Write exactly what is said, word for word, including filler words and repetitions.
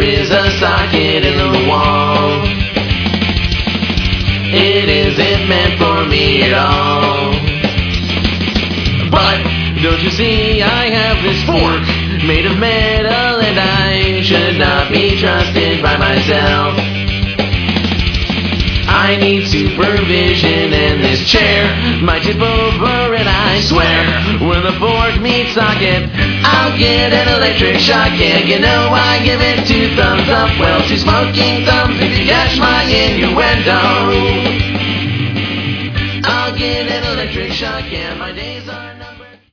there is a socket in the wall. It isn't meant for me at all. But don't you see, I have this fork made of metal, and I should not be trusted by myself. I need supervision, and this chair might tip over, and I swear, when the fork meets socket, I'll get an electric shock. Yeah, you know I give it two thumbs up, well, two smoking thumbs if you catch my innuendo. I'll get an electric shock, yeah, my days are